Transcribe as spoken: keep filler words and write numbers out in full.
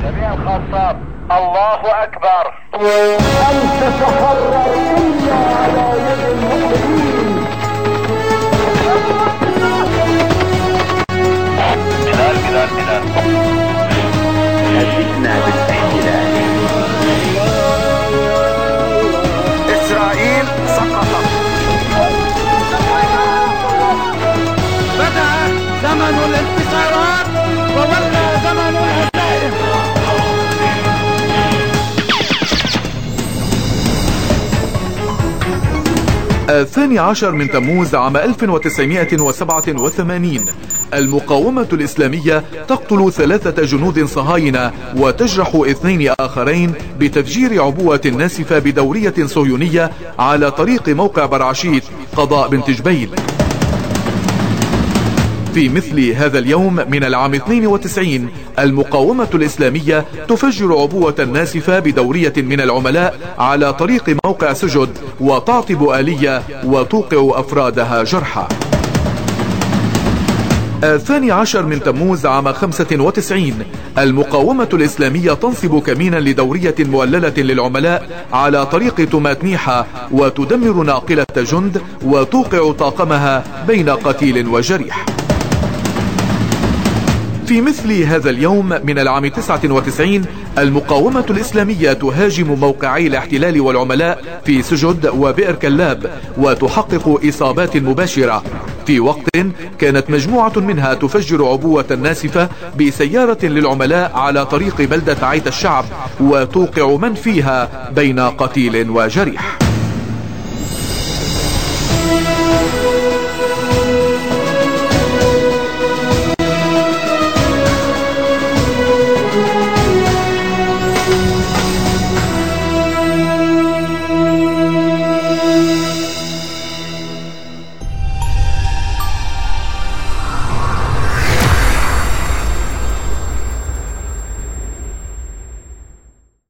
جميع الخطاب الله أكبر. أن تتحرر إلا على يد المؤمنين. بلال بلال بلال هددنا بالاحتلال. إسرائيل سقطت. بدأ زمن الانتصارات وولى زمن الهزائم. الثاني عشر من تموز عام ألف وتسعمائة وسبعة وثمانين المقاومة الإسلامية تقتل ثلاثة جنود صهاينة وتجرح اثنين آخرين بتفجير عبوة ناسفة بدورية صهيونية على طريق موقع برعشيت قضاء بنت جبيل. في مثل هذا اليوم من العام اثنين وتسعين المقاومة الإسلامية تفجر عبوة ناسفة بدورية من العملاء على طريق موقع سجد وتعطب آلية وتوقع أفرادها جرحى. الثاني عشر من تموز عام خمسة وتسعين المقاومة الإسلامية تنصب كمينا لدورية موللة للعملاء على طريق تماتميحة وتدمر ناقلة جند وتوقع طاقمها بين قتيل وجريح. في مثل هذا اليوم من العام تسعة وتسعين المقاومة الإسلامية تهاجم موقعي الاحتلال والعملاء في سجد وبئر كلاب وتحقق إصابات مباشرة، في وقت كانت مجموعة منها تفجر عبوة ناسفة بسيارة للعملاء على طريق بلدة عيت الشعب وتوقع من فيها بين قتيل وجريح.